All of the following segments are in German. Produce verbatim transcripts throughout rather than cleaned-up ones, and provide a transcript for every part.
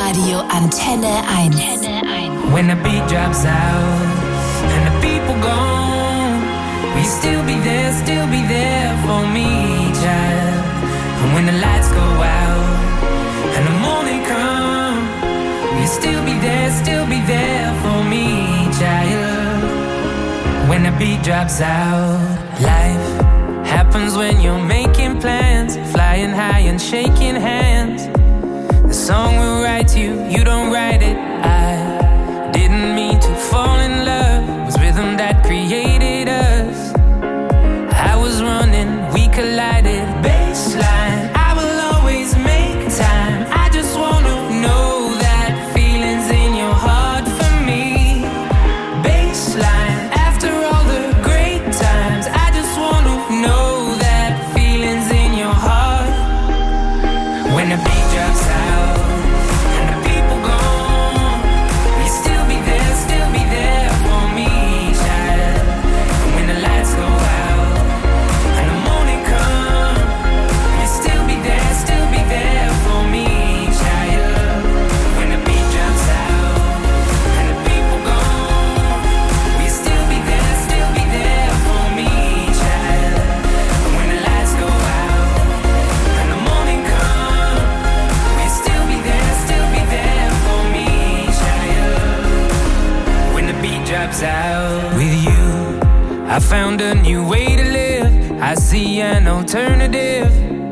Radio Antenne eins. When the beat drops out and the people gone, will you still be there, still be there for me, child? And when the lights go out and the morning come, will you still be there, still be there for me, child? When the beat drops out, life happens when you're making plans, flying high and shaking hands. The song will write you, you don't write it. I didn't mean to fall in love. It was rhythm that created us. I was running, we collided. Baseline, I will always make time. I just wanna know that feeling's in your heart for me. Baseline, after all the great times, I just wanna know that feeling's in your heart. When the beat drops out and the people gone, will you still be there, still be there for me, child? And when the lights go out and the morning come, will you still be there, still be there for me, child? When the beat drops out and the people gone, will you still be there, still be there for me, child? And when the lights go out and the morning come, will you still be there, still be there for me, child? When the beat drops out. With you, I found a new way to live. I see an alternative.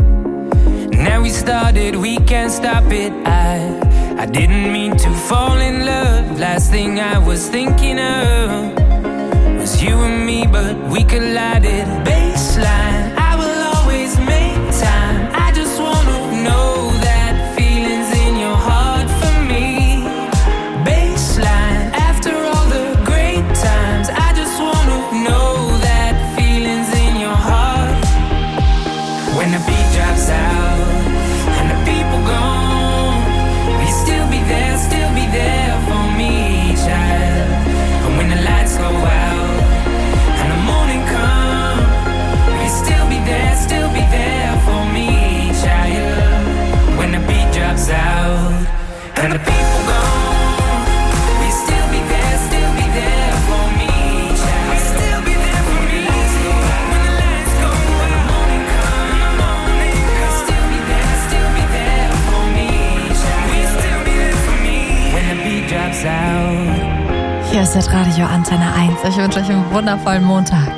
Now we started, we can't stop it. I, I didn't mean to fall in love. Last thing I was thinking of was you and me, but we collided. Baseline, I will always make time. I just wanna know that feeling's in your heart for me. Baseline, after all the great times, I just wanna know that feeling's in your heart. When the beat drops out and the people gone, will you still be there, still be there for me, child? And when the lights go out and the morning come, will you still be there, still be there for me, child? When the beat drops out and the people gone, will you still be there, still be there for me, child? Will you still be there for me? When the lights go out and the morning come, will you still be there, still be there for me, child? Will you still be there for me? When the beat drops out. Hier ist das Radio Antenne eins. Ich wünsche euch einen wundervollen Montag.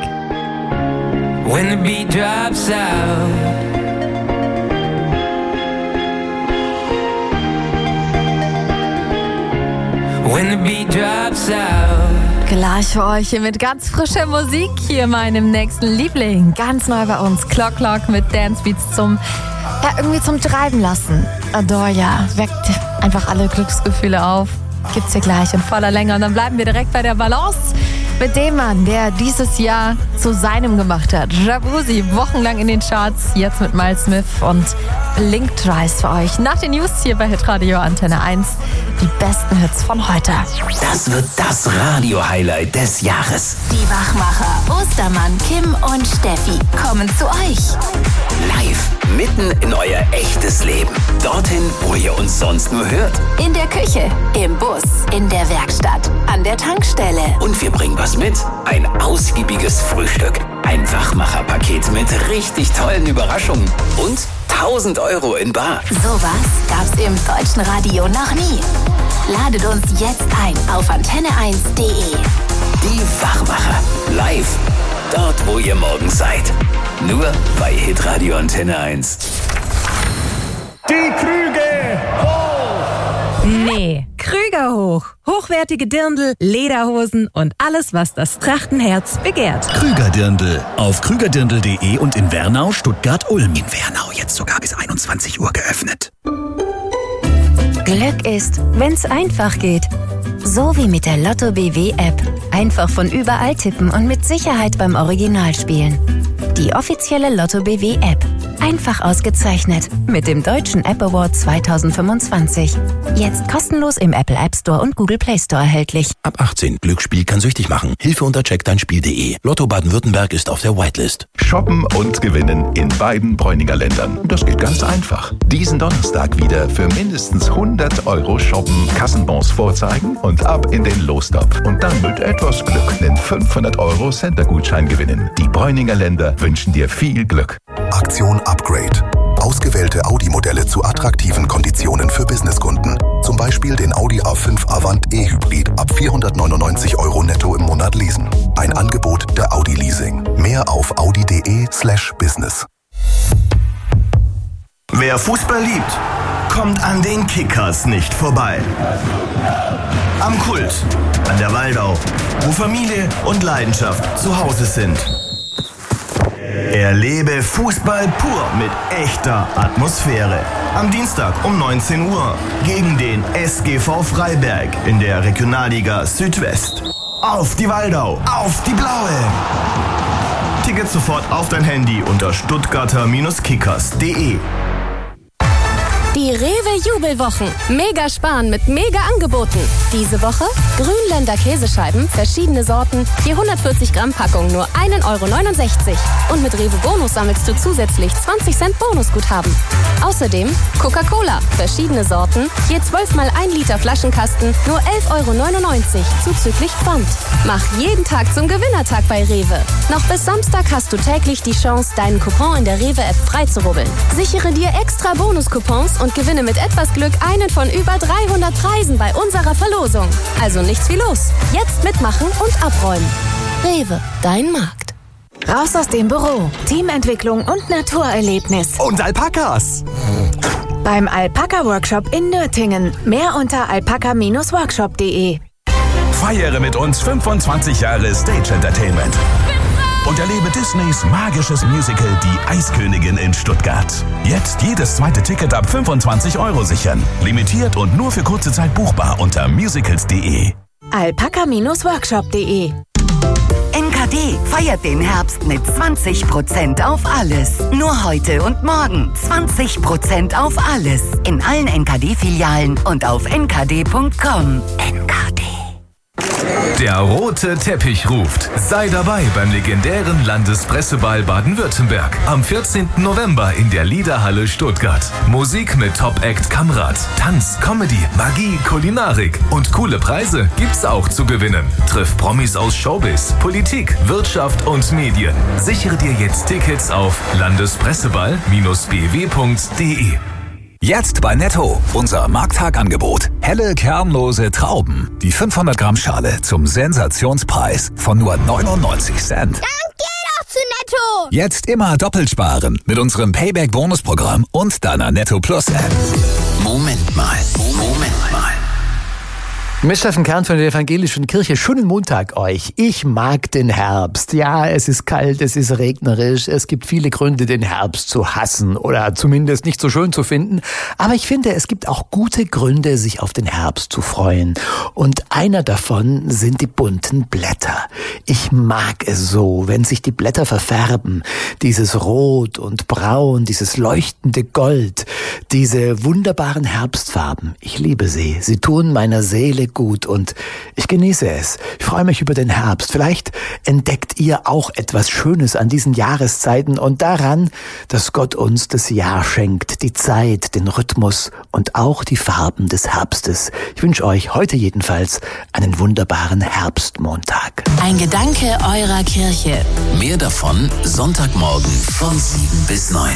When the beat drops out. When the beat drops out. Gleich für euch hier mit ganz frischer Musik hier meinem nächsten Liebling. Ganz neu bei uns. Clock Clock mit Dance Beats zum, ja, irgendwie zum Treiben lassen. Adoria weckt einfach alle Glücksgefühle auf. Gibt's hier gleich in voller Länge. Und dann bleiben wir direkt bei der Balance mit dem Mann, der dieses Jahr zu seinem gemacht hat. Jabouzi, wochenlang in den Charts, jetzt mit Miles Smith und Blink Tries für euch. Nach den News hier bei Hitradio Antenne eins, die besten Hits von heute. Das wird das Radio-Highlight des Jahres. Die Wachmacher Ostermann, Kim und Steffi kommen zu euch. Live, mitten in euer echtes Leben. Dorthin, wo ihr uns sonst nur hört. In der Küche, im Bus, in der Werkstatt, an der Tankstelle. Und wir bringen was mit. Ein ausgiebiges Frühstück. Ein Wachmacher-Paket mit richtig tollen Überraschungen. Und tausend Euro in bar. Sowas gab's im deutschen Radio noch nie. Ladet uns jetzt ein auf antenne eins punkt de. Die Wachmacher. Live. Dort, wo ihr morgens seid. Nur bei Hitradio Antenne eins. Die Krüge hoch! Nee, Krüger hoch. Hochwertige Dirndl, Lederhosen und alles, was das Trachtenherz begehrt. Krüger-Dirndl. Auf krügerdirndl punkt de und in Wernau, Stuttgart, Ulm. In Wernau jetzt sogar bis einundzwanzig Uhr geöffnet. Glück ist, wenn's einfach geht. So wie mit der Lotto B W App. Einfach von überall tippen und mit Sicherheit beim Original spielen. Die offizielle Lotto B W App. einfach ausgezeichnet mit dem Deutschen App Award zwanzig fünfundzwanzig. Jetzt kostenlos im Apple App Store und Google Play Store erhältlich. Ab achtzehn. Glücksspiel kann süchtig machen. Hilfe unter check dein Spiel punkt de. Lotto Baden-Württemberg ist auf der Whitelist. Shoppen und gewinnen in beiden Bräuninger Ländern. Das geht ganz einfach. Diesen Donnerstag wieder für mindestens hundert Euro shoppen, Kassenbons vorzeigen und ab in den Lostopf. Und dann mit etwas Glück einen fünfhundert Euro Center-Gutschein gewinnen. Die Bräuninger Länder wünschen dir viel Glück. Aktion Upgrade. Ausgewählte Audi-Modelle zu attraktiven Konditionen für Businesskunden. Zum Beispiel den Audi A fünf Avant E-Hybrid ab vierhundertneunundneunzig Euro netto im Monat leasen. Ein Angebot der Audi Leasing. Mehr auf audi.de slash business. Wer Fußball liebt, kommt an den Kickers nicht vorbei. Am Kult, an der Waldau, wo Familie und Leidenschaft zu Hause sind. Erlebe Fußball pur mit echter Atmosphäre. Am Dienstag um neunzehn Uhr gegen den S G V Freiberg in der Regionalliga Südwest. Auf die Waldau, auf die Blaue! Tickets sofort auf dein Handy unter stuttgarter Kickers punkt de. Die Rewe-Jubelwochen. Mega sparen mit Mega-Angeboten. Diese Woche Grünländer Käsescheiben, verschiedene Sorten, je hundertvierzig Gramm Packung, nur ein Euro neunundsechzig. Und mit Rewe Bonus sammelst du zusätzlich zwanzig Cent Bonusguthaben. Außerdem Coca-Cola, verschiedene Sorten, je zwölf mal ein Liter Flaschenkasten, nur elf Euro neunundneunzig, zuzüglich Pfand. Mach jeden Tag zum Gewinnertag bei Rewe. Noch bis Samstag hast du täglich die Chance, deinen Coupon in der Rewe-App freizurubbeln. Sichere dir extra Bonuscoupons und gewinne mit etwas Glück einen von über dreihundert Preisen bei unserer Verlosung. Also nichts wie los. Jetzt mitmachen und abräumen. Rewe, dein Markt. Raus aus dem Büro. Teamentwicklung und Naturerlebnis. Und Alpakas. Beim Alpaka-Workshop in Nürtingen. Mehr unter alpaka Bindestrich workshop punkt de. Feiere mit uns fünfundzwanzig Jahre Stage Entertainment. Und erlebe Disneys magisches Musical Die Eiskönigin in Stuttgart. Jetzt jedes zweite Ticket ab fünfundzwanzig Euro sichern. Limitiert und nur für kurze Zeit buchbar unter musicals punkt de. alpaka Bindestrich workshop punkt de. N K D feiert den Herbst mit zwanzig Prozent auf alles. Nur heute und morgen zwanzig Prozent auf alles. In allen N K D-Filialen und auf n k d punkt com. N K D. Der rote Teppich ruft. Sei dabei beim legendären Landespresseball Baden-Württemberg am vierzehnten November in der Liederhalle Stuttgart. Musik mit Top-Act Kamrat, Tanz, Comedy, Magie, Kulinarik und coole Preise gibt's auch zu gewinnen. Triff Promis aus Showbiz, Politik, Wirtschaft und Medien. Sichere dir jetzt Tickets auf landespresseball Bindestrich b w punkt de. Jetzt bei Netto unser Markttagangebot. Helle, kernlose Trauben. Die fünfhundert Gramm Schale zum Sensationspreis von nur neunundneunzig Cent. Dann geh doch zu Netto! Jetzt immer doppelt sparen mit unserem Payback-Bonusprogramm und deiner Netto Plus App. Moment mal, Moment mal. Mit Steffen Kern von der Evangelischen Kirche. Schönen Montag euch. Ich mag den Herbst. Ja, es ist kalt, es ist regnerisch. Es gibt viele Gründe, den Herbst zu hassen oder zumindest nicht so schön zu finden. Aber ich finde, es gibt auch gute Gründe, sich auf den Herbst zu freuen. Und einer davon sind die bunten Blätter. Ich mag es so, wenn sich die Blätter verfärben. Dieses Rot und Braun, dieses leuchtende Gold, diese wunderbaren Herbstfarben. Ich liebe sie. Sie tun meiner Seele gut und ich genieße es. Ich freue mich über den Herbst. Vielleicht entdeckt ihr auch etwas Schönes an diesen Jahreszeiten und daran, dass Gott uns das Jahr schenkt, die Zeit, den Rhythmus und auch die Farben des Herbstes. Ich wünsche euch heute jedenfalls einen wunderbaren Herbstmontag. Ein Gedanke eurer Kirche. Mehr davon Sonntagmorgen von sieben bis neun.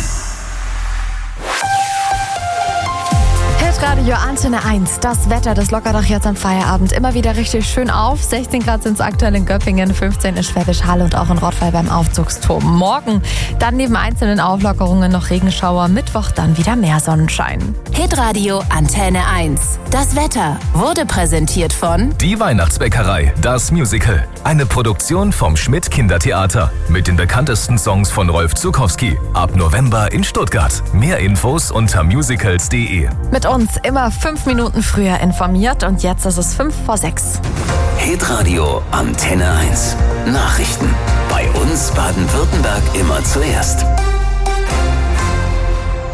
Radio Antenne eins. Das Wetter, das lockert auch jetzt am Feierabend immer wieder richtig schön auf. sechzehn Grad sind es aktuell in Göppingen, fünfzehn in Schwäbisch Hall und auch in Rottweil beim Aufzugsturm. Morgen dann neben einzelnen Auflockerungen noch Regenschauer. Mittwoch dann wieder mehr Sonnenschein. Hitradio Antenne eins. Das Wetter wurde präsentiert von Die Weihnachtsbäckerei, das Musical. Eine Produktion vom Schmidt Kindertheater. Mit den bekanntesten Songs von Rolf Zukowski. Ab November in Stuttgart. Mehr Infos unter musicals punkt de. Mit uns immer fünf Minuten früher informiert und jetzt ist es fünf vor sechs. Hitradio Antenne eins. Nachrichten. Bei uns Baden-Württemberg immer zuerst.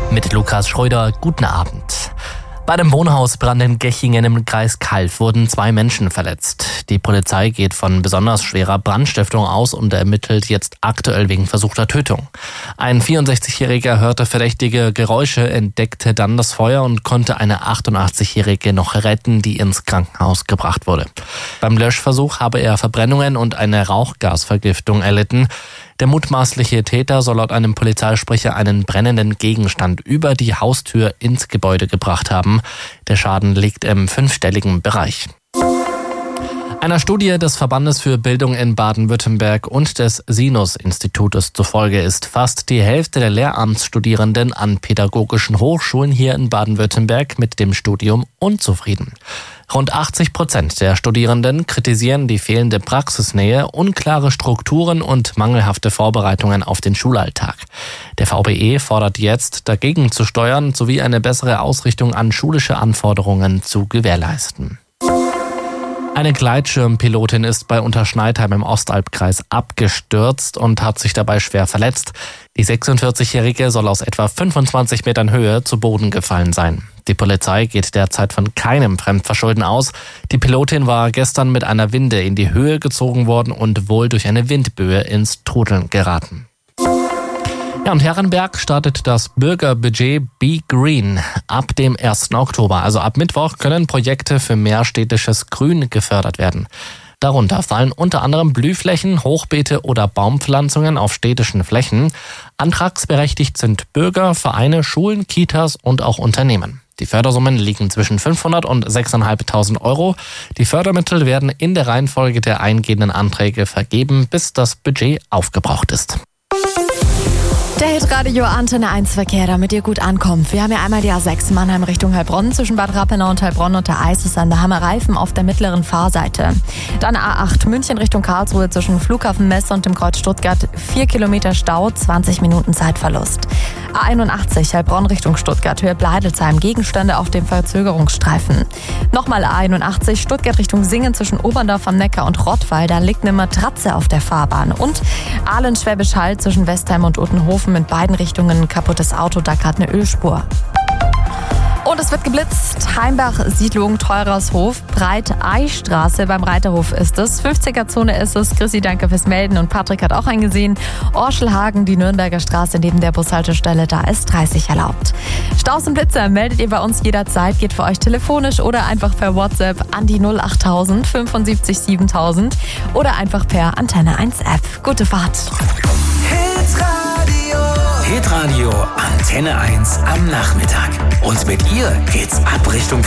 Mit Lukas Schröder, guten Abend. Bei einem Wohnhausbrand in Gechingen im Kreis Calw wurden zwei Menschen verletzt. Die Polizei geht von besonders schwerer Brandstiftung aus und ermittelt jetzt aktuell wegen versuchter Tötung. Ein vierundsechzigjähriger hörte verdächtige Geräusche, entdeckte dann das Feuer und konnte eine achtundachtzigjährige noch retten, die ins Krankenhaus gebracht wurde. Beim Löschversuch habe er Verbrennungen und eine Rauchgasvergiftung erlitten. Der mutmaßliche Täter soll laut einem Polizeisprecher einen brennenden Gegenstand über die Haustür ins Gebäude gebracht haben. Der Schaden liegt im fünfstelligen Bereich. Einer Studie des Verbandes für Bildung in Baden-Württemberg und des Sinus-Institutes zufolge ist fast die Hälfte der Lehramtsstudierenden an pädagogischen Hochschulen hier in Baden-Württemberg mit dem Studium unzufrieden. Rund achtzig Prozent der Studierenden kritisieren die fehlende Praxisnähe, unklare Strukturen und mangelhafte Vorbereitungen auf den Schulalltag. Der V B E fordert jetzt, dagegen zu steuern sowie eine bessere Ausrichtung an schulische Anforderungen zu gewährleisten. Eine Gleitschirmpilotin ist bei Unterschneidheim im Ostalbkreis abgestürzt und hat sich dabei schwer verletzt. Die sechsundvierzigjährige soll aus etwa fünfundzwanzig Metern Höhe zu Boden gefallen sein. Die Polizei geht derzeit von keinem Fremdverschulden aus. Die Pilotin war gestern mit einer Winde in die Höhe gezogen worden und wohl durch eine Windböe ins Trudeln geraten. Ja, und Herrenberg startet das Bürgerbudget Be Green ab dem ersten Oktober. Also ab Mittwoch können Projekte für mehr städtisches Grün gefördert werden. Darunter fallen unter anderem Blühflächen, Hochbeete oder Baumpflanzungen auf städtischen Flächen. Antragsberechtigt sind Bürger, Vereine, Schulen, Kitas und auch Unternehmen. Die Fördersummen liegen zwischen fünfhundert und sechstausendfünfhundert Euro. Die Fördermittel werden in der Reihenfolge der eingehenden Anträge vergeben, bis das Budget aufgebraucht ist. Der Hitradio Antenne eins Verkehr, damit ihr gut ankommt. Wir haben ja einmal die A sechs Mannheim Richtung Heilbronn. Zwischen Bad Rappenau und Heilbronn und der Eisesan, da haben wir Reifen auf der mittleren Fahrseite. Dann A acht München Richtung Karlsruhe zwischen Flughafen Messe und dem Kreuz Stuttgart. vier Kilometer Stau, zwanzig Minuten Zeitverlust. A einundachtzig Heilbronn Richtung Stuttgart, Höhe Bleidelsheim, Gegenstände auf dem Verzögerungsstreifen. Nochmal A einundachtzig Stuttgart Richtung Singen zwischen Oberndorf am Neckar und Rottweil, da liegt eine Matratze auf der Fahrbahn. Und Ahlen-Schwäbisch Hall zwischen Westheim und Uttenhofen, in beiden Richtungen ein kaputtes Auto, da gerade eine Ölspur. Und es wird geblitzt. Heimbach-Siedlung, Teurashof, Breit-Ei-Straße beim Reiterhof ist es. fünfziger-Zone ist es. Chrissy, danke fürs Melden. Und Patrick hat auch eingesehen. Orschelhagen, die Nürnberger Straße neben der Bushaltestelle, da ist dreißig erlaubt. Staus und Blitzer meldet ihr bei uns jederzeit. Geht für euch telefonisch oder einfach per WhatsApp an die null achttausend fünfundsiebzig siebentausend oder einfach per Antenne eins App. Gute Fahrt. Hitradio Antenne eins am Nachmittag. Und mit ihr geht's ab Richtung